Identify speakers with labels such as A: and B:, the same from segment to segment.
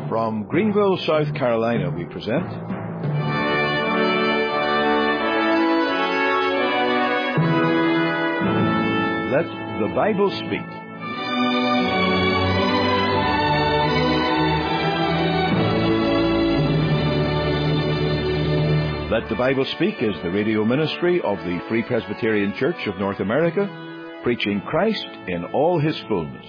A: From Greenville, South Carolina, we present Let the Bible Speak. Let the Bible Speak is the radio ministry of the Free Presbyterian Church of North America, preaching Christ in all His fullness.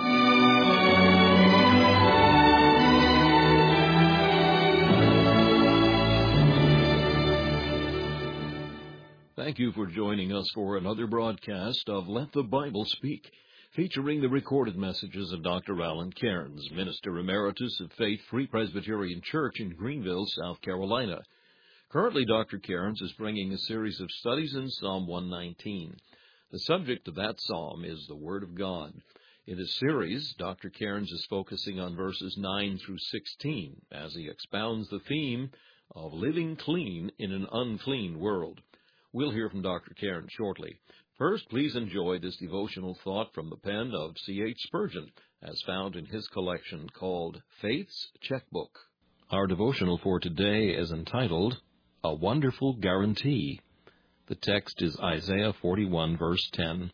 B: Thank you for joining us for another broadcast of Let the Bible Speak, featuring the recorded messages of Dr. Alan Cairns, Minister Emeritus of Faith Free Presbyterian Church in Greenville, South Carolina. Currently, Dr. Cairns is bringing a series of studies in Psalm 119. The subject of that psalm is the Word of God. In this series, Dr. Cairns is focusing on verses 9 through 16 as he expounds the theme of living clean in an unclean world. We'll hear from Dr. Cairns shortly. First, please enjoy this devotional thought from the pen of C.H. Spurgeon, as found in his collection called Faith's Checkbook. Our devotional for today is entitled, A Wonderful Guarantee. The text is Isaiah 41, verse 10.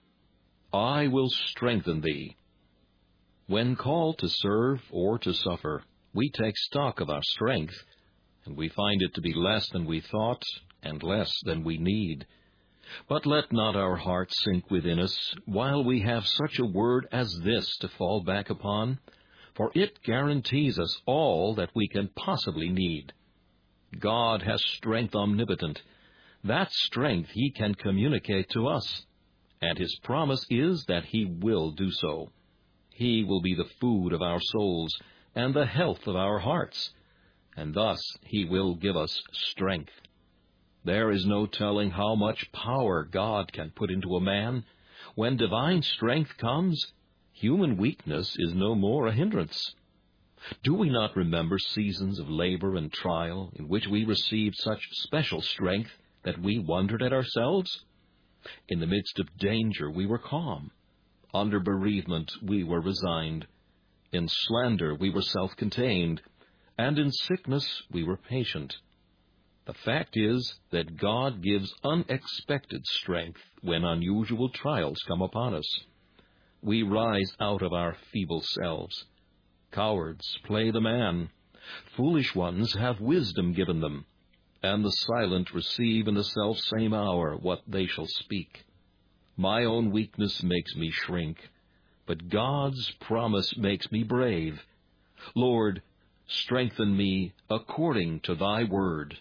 B: I will strengthen thee. When called to serve or to suffer, we take stock of our strength, and we find it to be less than we thought and less than we need. But let not our hearts sink within us while we have such a word as this to fall back upon, for it guarantees us all that we can possibly need. God has strength omnipotent. That strength He can communicate to us, and His promise is that He will do so. He will be the food of our souls and the health of our hearts, and thus He will give us strength. There is no telling how much power God can put into a man. When divine strength comes, human weakness is no more a hindrance. Do we not remember seasons of labor and trial in which we received such special strength that we wondered at ourselves? In the midst of danger we were calm. Under bereavement we were resigned. In slander we were self-contained. And in sickness we were patient. The fact is that God gives unexpected strength when unusual trials come upon us. We rise out of our feeble selves. Cowards play the man. Foolish ones have wisdom given them, and the silent receive in the selfsame hour what they shall speak. My own weakness makes me shrink, but God's promise makes me brave. Lord, strengthen me according to thy word.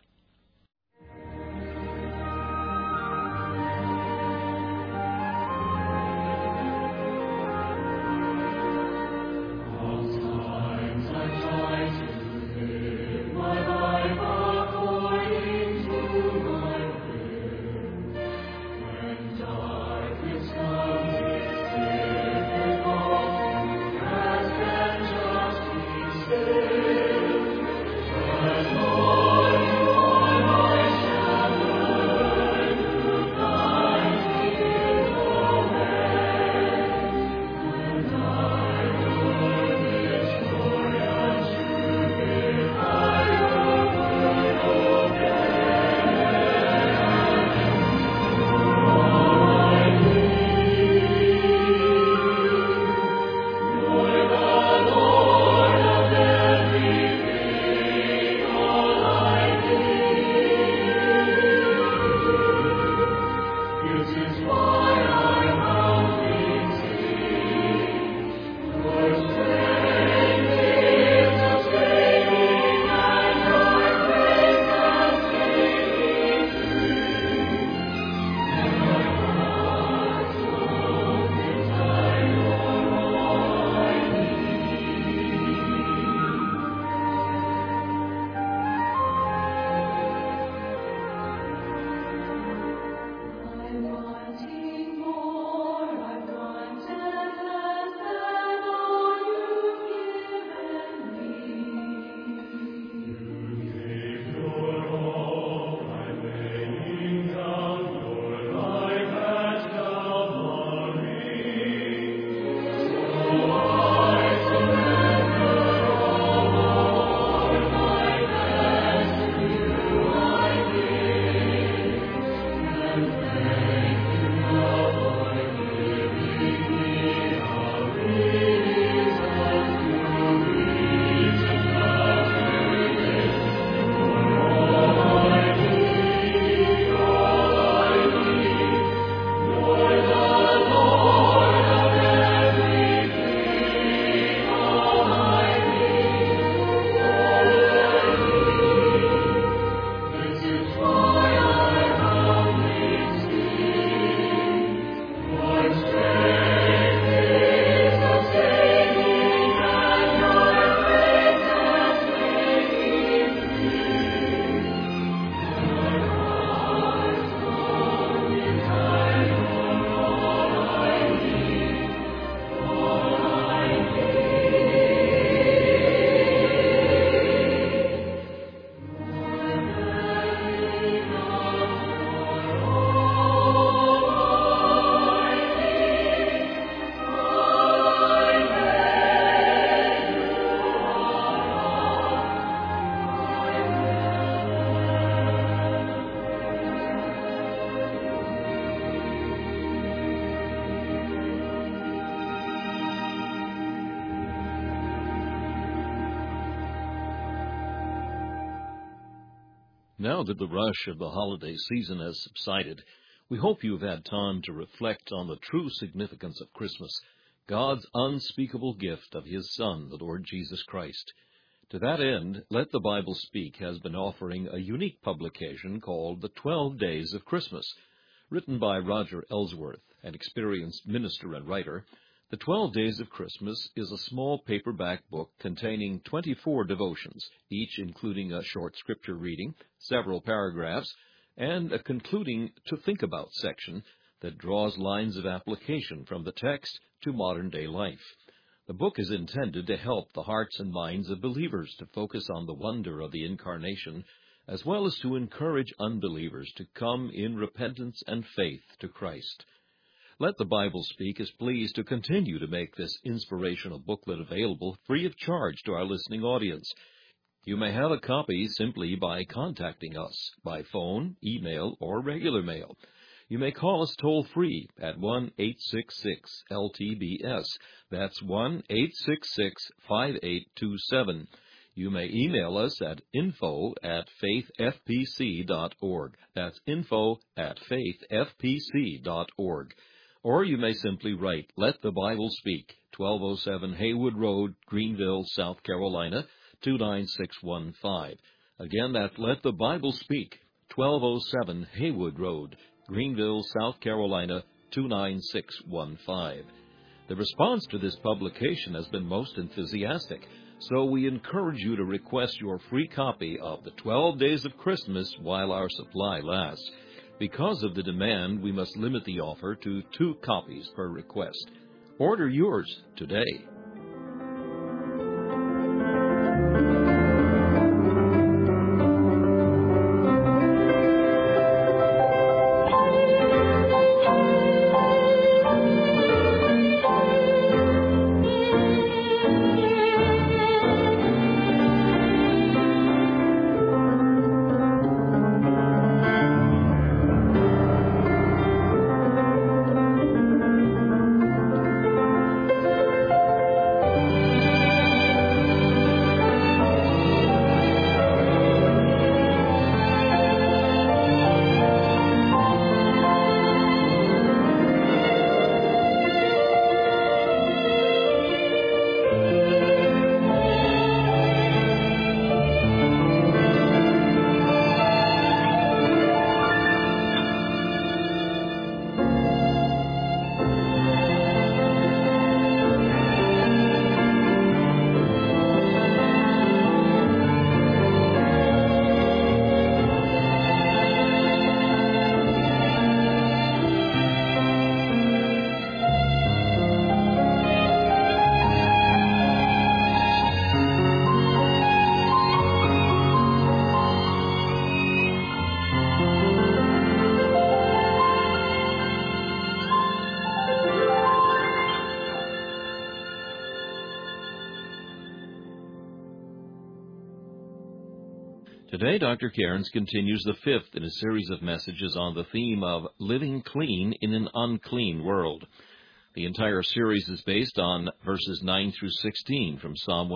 B: Now that the rush of the holiday season has subsided, we hope you have had time to reflect on the true significance of Christmas, God's unspeakable gift of His Son, the Lord Jesus Christ. To that end, Let the Bible Speak has been offering a unique publication called The 12 Days of Christmas. Written by Roger Ellsworth, an experienced minister and writer, The 12 Days of Christmas is a small paperback book containing 24 devotions, each including a short scripture reading, several paragraphs, and a concluding To Think About section that draws lines of application from the text to modern-day life. The book is intended to help the hearts and minds of believers to focus on the wonder of the Incarnation, as well as to encourage unbelievers to come in repentance and faith to Christ. Let the Bible Speak is pleased to continue to make this inspirational booklet available free of charge to our listening audience. You may have a copy simply by contacting us by phone, email, or regular mail. You may call us toll-free at 1-866-LTBS. That's 1-866-5827. You may email us at info@faithfpc.org. That's info@faithfpc.org. Or you may simply write, Let the Bible Speak, 1207 Haywood Road, Greenville, South Carolina, 29615. Again, that's Let the Bible Speak, 1207 Haywood Road, Greenville, South Carolina, 29615. The response to this publication has been most enthusiastic, so we encourage you to request your free copy of the 12 Days of Christmas while our supply lasts. Because of the demand, we must limit the offer to 2 copies per request. Order yours today. Today, Dr. Cairns continues the 5th in a series of messages on the theme of living clean in an unclean world. The entire series is based on verses 9 through 16 from Psalm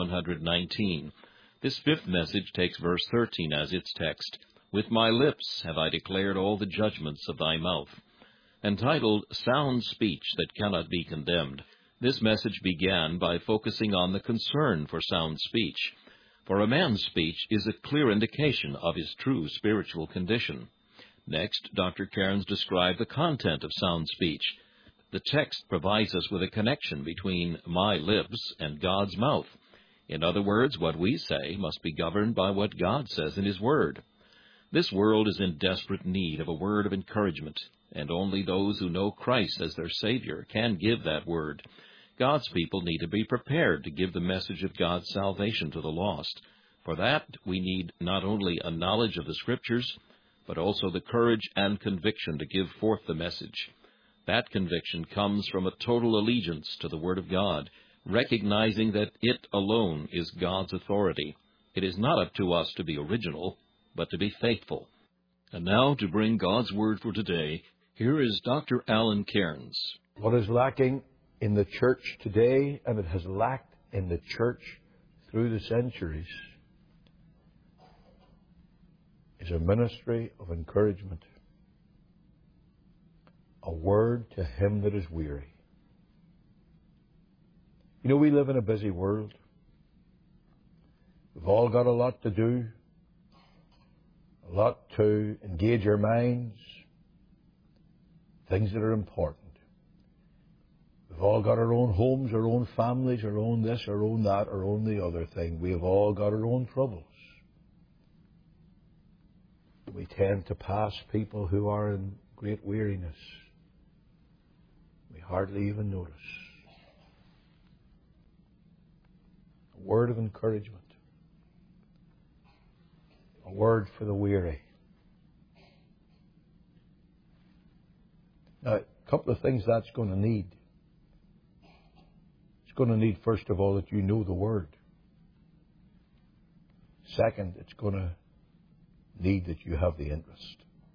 B: 119. This 5th message takes verse 13 as its text, With my lips have I declared all the judgments of thy mouth. Entitled Sound Speech That Cannot Be Condemned, this message began by focusing on the concern for sound speech. For a man's speech is a clear indication of his true spiritual condition. Next, Dr. Cairns described the content of sound speech. The text provides us with a connection between my lips and God's mouth. In other words, what we say must be governed by what God says in His Word. This world is in desperate need of a word of encouragement, and only those who know Christ as their Savior can give that word. God's people need to be prepared to give the message of God's salvation to the lost. For that, we need not only a knowledge of the Scriptures, but also the courage and conviction to give forth the message. That conviction comes from a total allegiance to the Word of God, recognizing that it alone is God's authority. It is not up to us to be original, but to be faithful. And now, to bring God's Word for today, here is Dr. Alan Cairns.
C: What is lacking in the church today, and it has lacked in the church through the centuries, is is a ministry of encouragement. A word to him that is weary. You know, we live in a busy world. We've all got a lot to do, a lot to engage our minds, things that are important. We've all got our own homes, our own families, our own this, our own that, our own the other thing. We have all got our own troubles. We tend to pass people who are in great weariness. We hardly even notice. A word of encouragement. A word for the weary. Now, a couple of things that's going to need. It's going to need, first of all, that you know the Word. Second, it's going to need that you have the interest.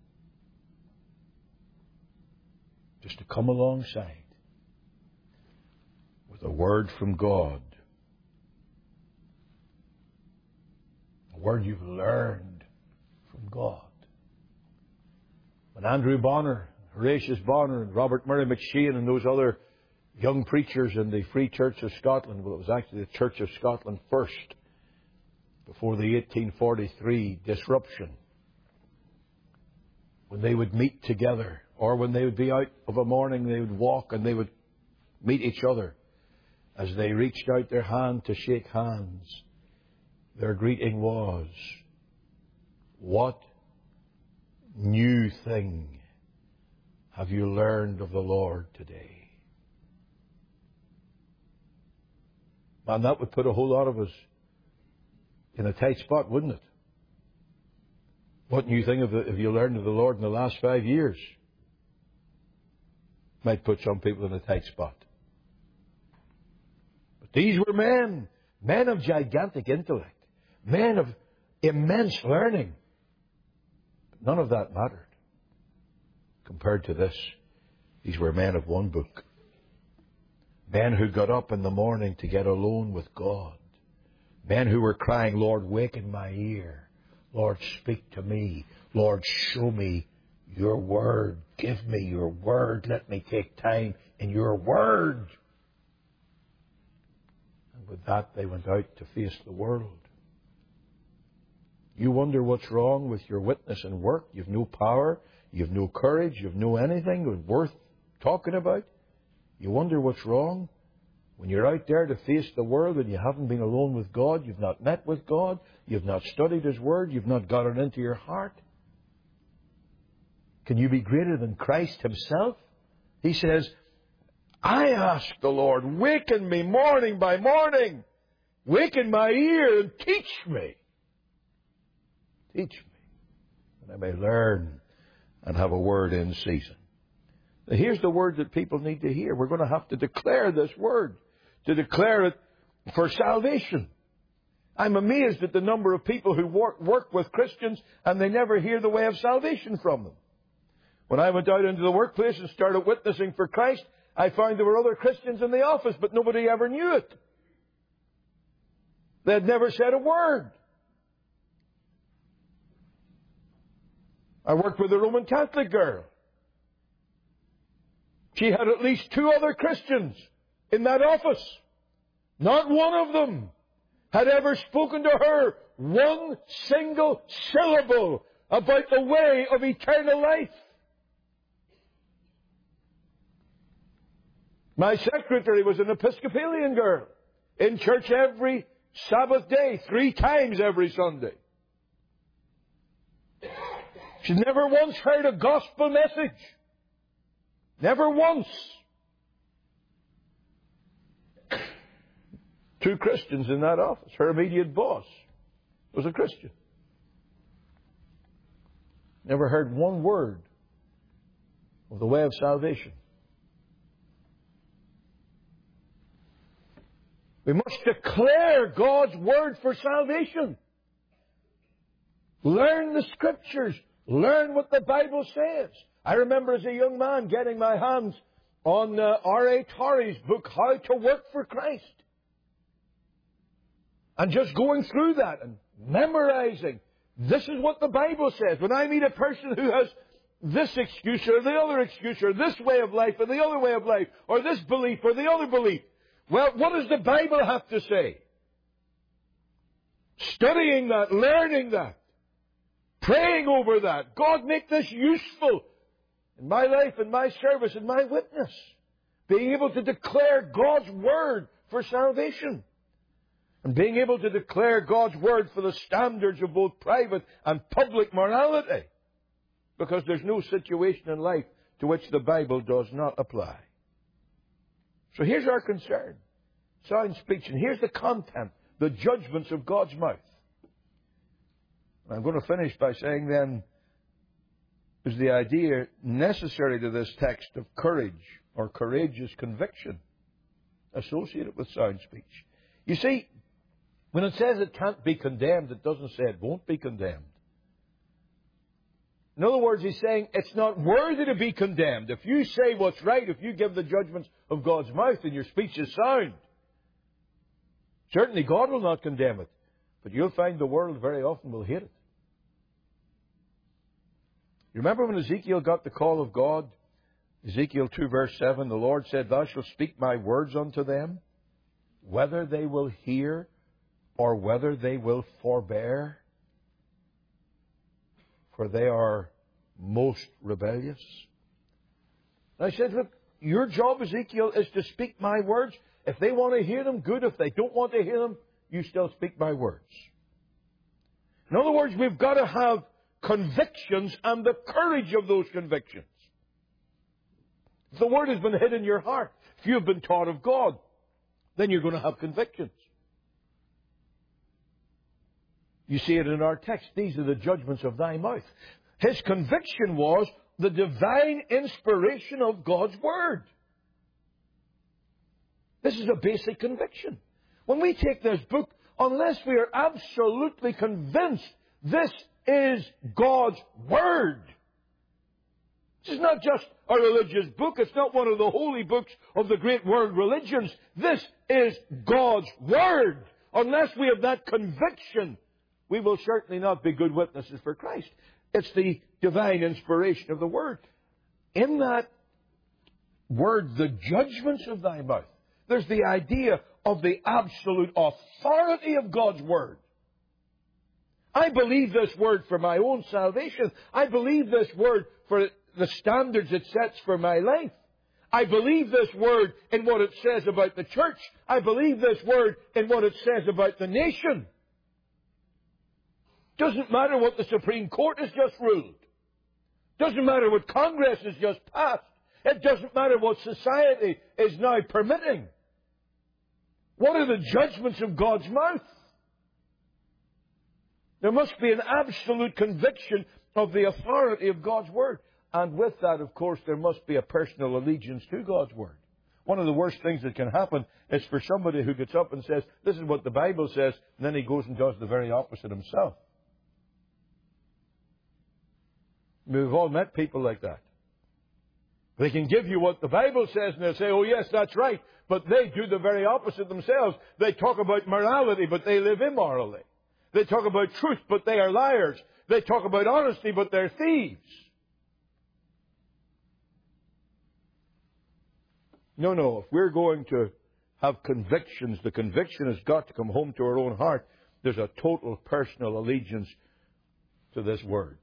C: Just to come alongside with a word from God. A word you've learned from God. When Andrew Bonner, Horatius Bonner, and Robert Murray McShane and those other young preachers in the Free Church of Scotland, well, it was actually the Church of Scotland first, before the 1843 disruption, when they would meet together, or when they would be out of a morning, they would walk and they would meet each other. As they reached out their hand to shake hands, their greeting was, "What new thing have you learned of the Lord today?" Man, that would put a whole lot of us in a tight spot, wouldn't it? What new thing have you learned of the Lord in the last 5 years? Might put some people in a tight spot. But these were men of gigantic intellect, men of immense learning. But none of that mattered. Compared to this, these were men of one book. Men who got up in the morning to get alone with God. Men who were crying, "Lord, waken my ear. Lord, speak to me. Lord, show me your word. Give me your word. Let me take time in your word." And with that, they went out to face the world. You wonder what's wrong with your witness and work. You've no power. You've no courage. You've no anything worth talking about. You wonder what's wrong. When you're out there to face the world and you haven't been alone with God, you've not met with God, you've not studied His Word, you've not got it into your heart. Can you be greater than Christ Himself? He says, "I ask the Lord, waken me morning by morning. Waken my ear and teach me. Teach me, that I may learn and have a word in season." Now, here's the word that people need to hear. We're going to have to declare this word, to declare it for salvation. I'm amazed at the number of people who work with Christians and they never hear the way of salvation from them. When I went out into the workplace and started witnessing for Christ, I found there were other Christians in the office, but nobody ever knew it. They had never said a word. I worked with a Roman Catholic girl. She had at least 2 other Christians in that office. Not one of them had ever spoken to her one single syllable about the way of eternal life. My secretary was an Episcopalian girl in church every Sabbath day, 3 times every Sunday. She'd never once heard a gospel message. Never once. 2 Christians in that office. Her immediate boss was a Christian. Never heard one word of the way of salvation. We must declare God's word for salvation. Learn the Scriptures. Learn what the Bible says. I remember as a young man getting my hands on R.A. Torrey's book, How to Work for Christ. And just going through that and memorizing This is what the Bible says. When I meet a person who has this excuse or the other excuse or this way of life or the other way of life or this belief or the other belief, well, what does the Bible have to say? Studying that, learning that, praying over that. God, make this useful in my life, in my service, in my witness. Being able to declare God's Word for salvation. And being able to declare God's Word for the standards of both private and public morality. Because there's no situation in life to which the Bible does not apply. So here's our concern. Sound speech. And here's the content. The judgments of God's mouth. I'm going to finish by saying then, is the idea necessary to this text of courage or courageous conviction associated with sound speech. You see, when it says it can't be condemned, it doesn't say it won't be condemned. In other words, he's saying it's not worthy to be condemned. If you say what's right, if you give the judgments of God's mouth and your speech is sound, certainly God will not condemn it. But you'll find the world very often will hate it. You remember when Ezekiel got the call of God? Ezekiel 2 verse 7, the Lord said, Thou shalt speak my words unto them, whether they will hear or whether they will forbear, for they are most rebellious. And I said, look, your job, Ezekiel, is to speak my words. If they want to hear them, good. If they don't want to hear them, you still speak my words. In other words, we've got to have convictions and the courage of those convictions. If the Word has been hid in your heart, if you have been taught of God, then you're going to have convictions. You see it in our text. These are the judgments of thy mouth. His conviction was the divine inspiration of God's Word. This is a basic conviction. When we take this book, unless we are absolutely convinced this is God's Word. This is not just a religious book. It's not one of the holy books of the great world religions. This is God's Word. Unless we have that conviction, we will certainly not be good witnesses for Christ. It's the divine inspiration of the Word. In that Word, the judgments of thy mouth, there's the idea of the absolute authority of God's Word. I believe this Word for my own salvation. I believe this Word for the standards it sets for my life. I believe this Word in what it says about the church. I believe this Word in what it says about the nation. Doesn't matter what the Supreme Court has just ruled. Doesn't matter what Congress has just passed. It doesn't matter what society is now permitting. What are the judgments of God's mouth? There must be an absolute conviction of the authority of God's Word. And with that, of course, there must be a personal allegiance to God's Word. One of the worst things that can happen is for somebody who gets up and says, this is what the Bible says, and then he goes and does the very opposite himself. We've all met people like that. They can give you what the Bible says, and they'll say, oh yes, that's right. But they do the very opposite themselves. They talk about morality, but they live immorally. They talk about truth, but they are liars. They talk about honesty, but they're thieves. No. If we're going to have convictions, the conviction has got to come home to our own heart. There's a total personal allegiance to this Word.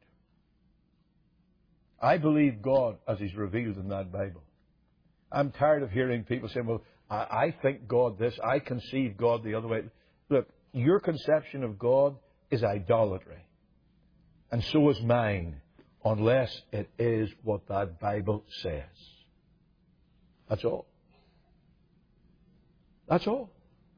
C: I believe God as He's revealed in that Bible. I'm tired of hearing people saying, well, I think God this, I conceive God the other way. Look, your conception of God is idolatry. And so is mine, unless it is what that Bible says. That's all. That's all.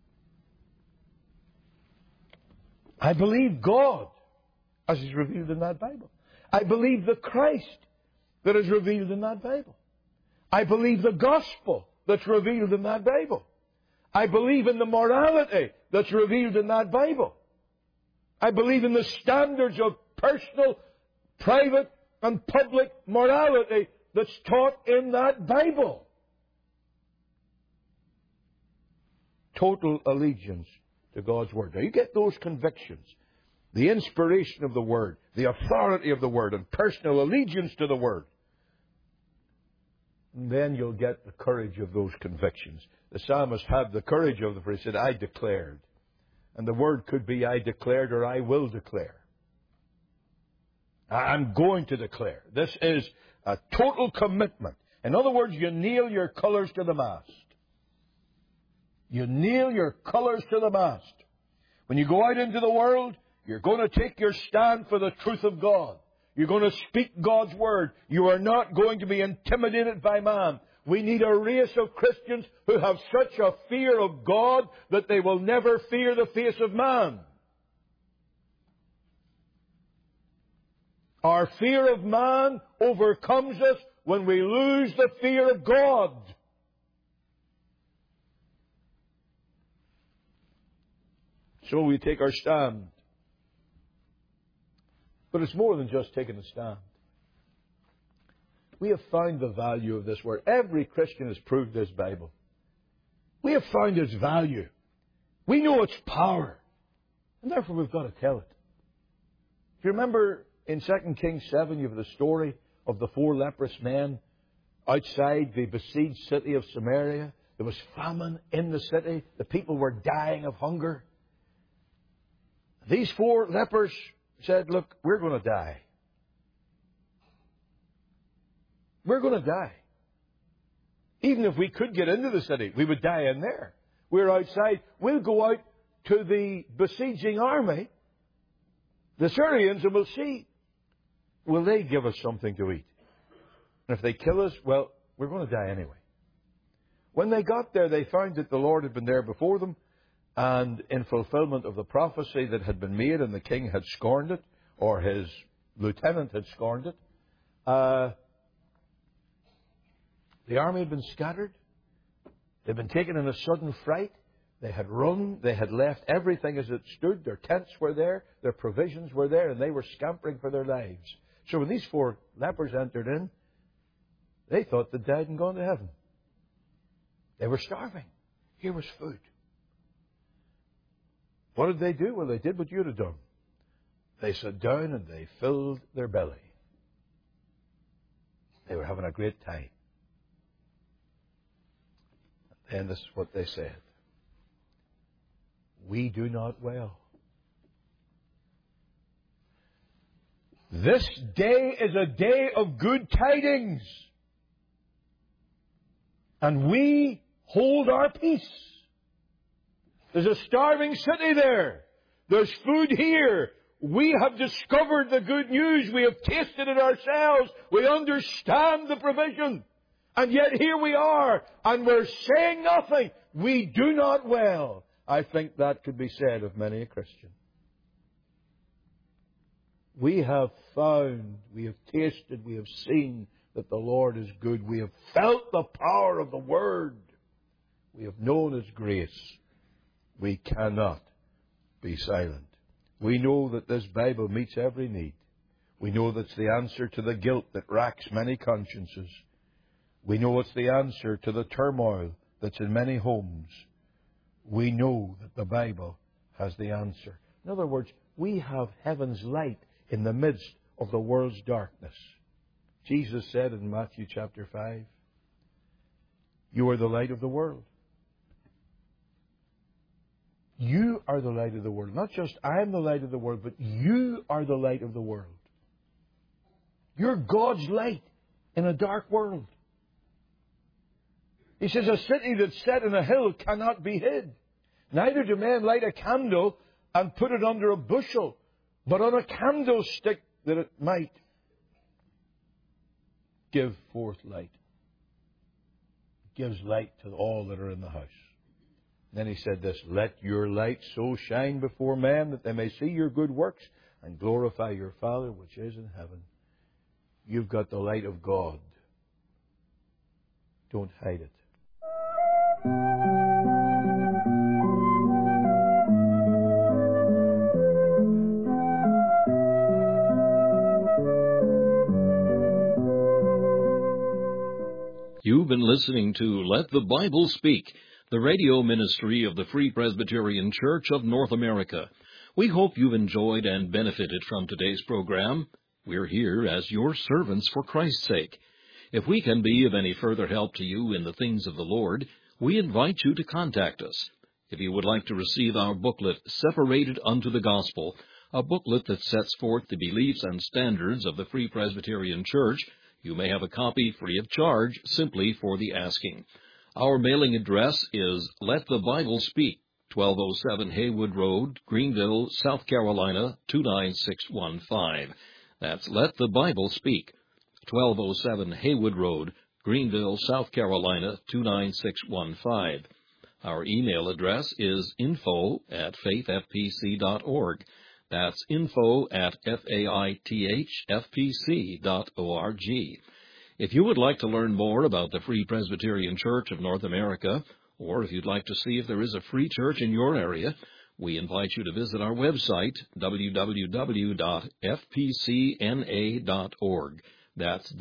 C: I believe God as He's revealed in that Bible. I believe the Christ that is revealed in that Bible. I believe the gospel that's revealed in that Bible. I believe in the morality that's revealed in that Bible. I believe in the standards of personal, private, and public morality that's taught in that Bible. Total allegiance to God's Word. Now, you get those convictions. the inspiration of the Word, the authority of the Word, and personal allegiance to the Word. And then you'll get the courage of those convictions. The psalmist had the courage of them, for he said, I declared. And the word could be, I declared, or I will declare. I'm going to declare. This is a total commitment. In other words, you nail your colours to the mast. You nail your colours to the mast. When you go out into the world, you're going to take your stand for the truth of God. You're going to speak God's Word. You are not going to be intimidated by man. We need a race of Christians who have such a fear of God that they will never fear the face of man. Our fear of man overcomes us when we lose the fear of God. So we take our stand. But it's more than just taking a stand. We have found the value of this Word. Every Christian has proved this Bible. We have found its value. We know its power. And therefore we've got to tell it. If you remember in 2 Kings 7, you have the story of the 4 leprous men outside the besieged city of Samaria. There was famine in the city. The people were dying of hunger. These 4 lepers said, look, we're going to die. We're going to die. Even if we could get into the city, we would die in there. We're outside. We'll go out to the besieging army, the Syrians, and we'll see, will they give us something to eat? And if they kill us, well, we're going to die anyway. When they got there, they found that the Lord had been there before them, and in fulfillment of the prophecy that had been made, and the king had scorned it, or his lieutenant had scorned it, the army had been scattered. They'd been taken in a sudden fright. They had run. They had left everything as it stood. Their tents were there. Their provisions were there. And they were scampering for their lives. So when these 4 lepers entered in, they thought they'd died and gone to heaven. They were starving. Here was food. What did they do? Well, they did what you'd have done. They sat down and they filled their belly. They were having a great time. And this is what they said. We do not well. This day is a day of good tidings. And we hold our peace. There's a starving city there. There's food here. We have discovered the good news. We have tasted it ourselves. We understand the provision. And yet here we are, and we're saying nothing. We do not well. I think that could be said of many a Christian. We have found, we have tasted, we have seen that the Lord is good. We have felt the power of the Word. We have known His grace. We cannot be silent. We know that this Bible meets every need. We know that's the answer to the guilt that racks many consciences. We know it's the answer to the turmoil that's in many homes. We know that the Bible has the answer. In other words, we have heaven's light in the midst of the world's darkness. Jesus said in Matthew chapter 5, you are the light of the world. You are the light of the world. Not just I am the light of the world, but you are the light of the world. You're God's light in a dark world. He says, a city that's set in a hill cannot be hid. Neither do men light a candle and put it under a bushel, but on a candlestick that it might give forth light. It gives light to all that are in the house. Then he said this, let your light so shine before men that they may see your good works and glorify your Father which is in heaven. You've got the light of God. Don't hide it.
B: You've been listening to Let the Bible Speak, the radio ministry of the Free Presbyterian Church of North America. We hope you've enjoyed and benefited from today's program. We're here as your servants for Christ's sake. If we can be of any further help to you in the things of the Lord, we invite you to contact us. If you would like to receive our booklet, Separated Unto the Gospel, a booklet that sets forth the beliefs and standards of the Free Presbyterian Church, you may have a copy free of charge simply for the asking. Our mailing address is Let the Bible Speak, 1207 Haywood Road, Greenville, South Carolina, 29615. That's Let the Bible Speak, 1207 Haywood Road, Greenville, South Carolina, 29615. Our email address is info@faithfpc.org. That's info@faithfpc.org. If you would like to learn more about the Free Presbyterian Church of North America, or if you'd like to see if there is a free church in your area, we invite you to visit our website, www.fpcna.org. That's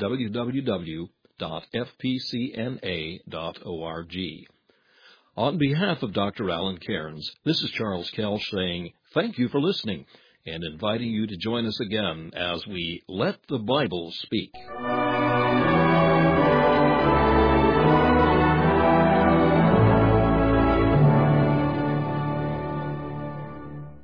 B: www.fpcna.org. On behalf of Dr. Alan Cairns, this is Charles Kelch saying thank you for listening and inviting you to join us again as we Let the Bible Speak.